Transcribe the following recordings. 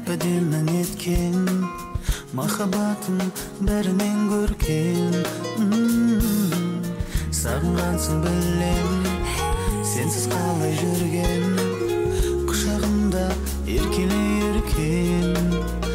әп-әдемі неткен махаббатым бәрінен көркем. Сағынғансың білем, сенсіз қалай жүрген, құшағымда еркеле еркем.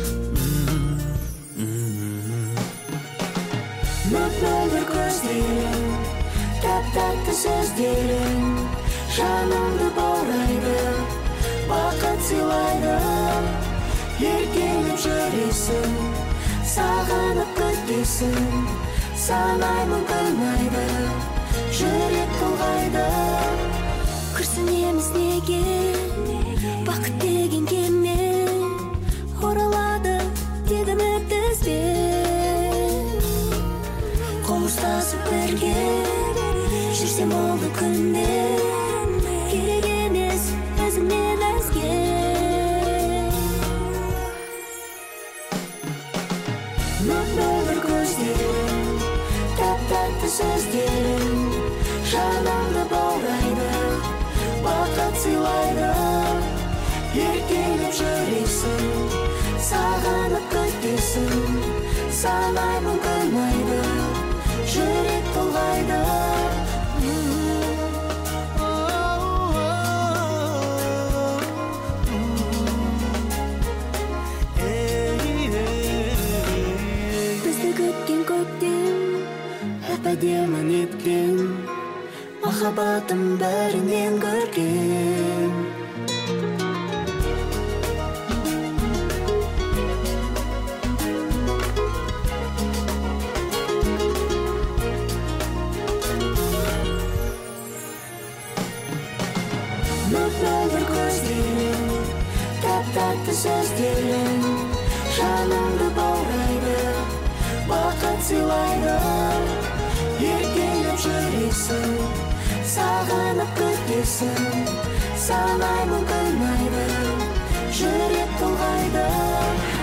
Мөп-мөлдір көздерің, тәп-тәтті сөздерің жанымды баурайды, бақыт сыйлайды. Еркелеп жүресің, сағынып күтесің, санаймын күн айды, жүрек толғайды. Күрсінеміз неге, бақыт деген кеме оралады деді бізбен. Қол ұстасып бірге жүрсем олды күнде, керек емес өзіңнен өзге. Мөп-мөлдір көздерің, тәп-тәтті сөздерің жанымды баурайды, бақыт сыйлайды. Еркелеп жүресің, сағынып күтесің, санаймын күн айды, жүрек толғайды. Бізді күткен көктем әп-әдемі неткен махаббатым бәрінен көркем. Мөп-мөлдір көздерің, тәп-тәтті сөздерің жанымды баурайды, бақыт сыйлайды. Еркелеп жүресің, сағынып күтесің, санаймын күн айды, жүрек толғайды.